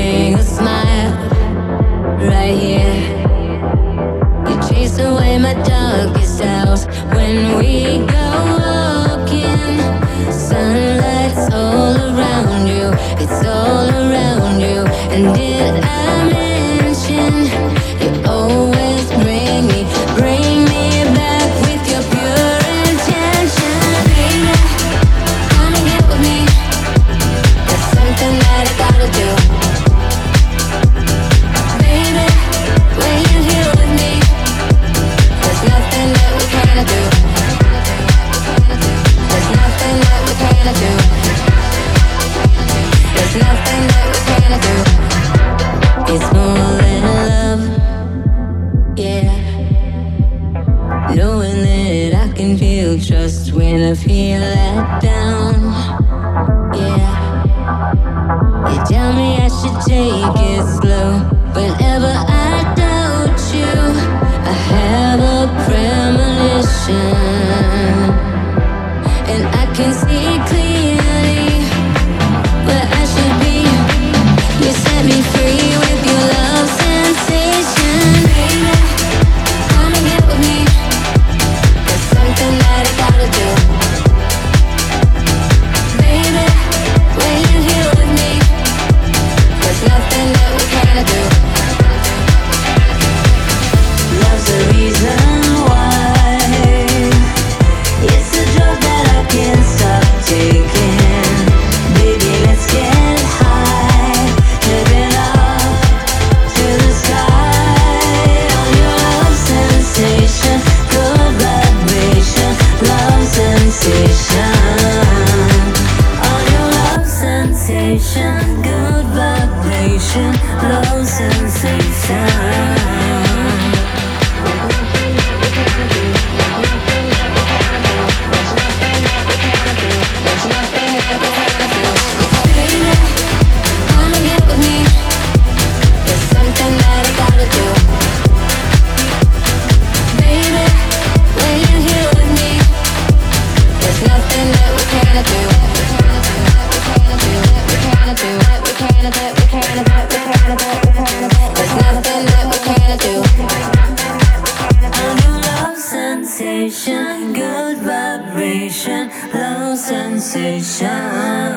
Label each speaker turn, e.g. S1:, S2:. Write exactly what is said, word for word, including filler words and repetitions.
S1: bring a smile right here. You chase away my darkest hours when we go walking. Sunlight's all around you, it's all around you. And did I mention you always bring me, bring me back with your pure intention? Baby, come and get with me. There's something that I gotta do. Baby, when you're here with me, there's nothing that we can't do. There's nothing that we can't do. There's nothing that we can't do. It's more than love, yeah. Knowing that I can feel trust when I feel let down, yeah. You tell me I should take it slow whenever I doubt you. I have a premonition, and I can see clearly where I should be. You set me free with your love sensation. Baby, come and get with me. There's something that I gotta do. Baby, when you're here with me, there's nothing that we can't do. Love's the reason why. It's a drug that I can't stop taking. Baby, let's get high, living up to the sky. On your love sensation, good vibration, love sensation. On your love sensation, good vibration, love sensation. Come and get with me. There's something that I gotta do. Baby, when you're here with me, there's nothing that we can't do. We can't do, we can't do, we can't do, we can't do, we can't do, we can't do. There's nothing that we can't do. On your love sensation, good vibration, love sensation.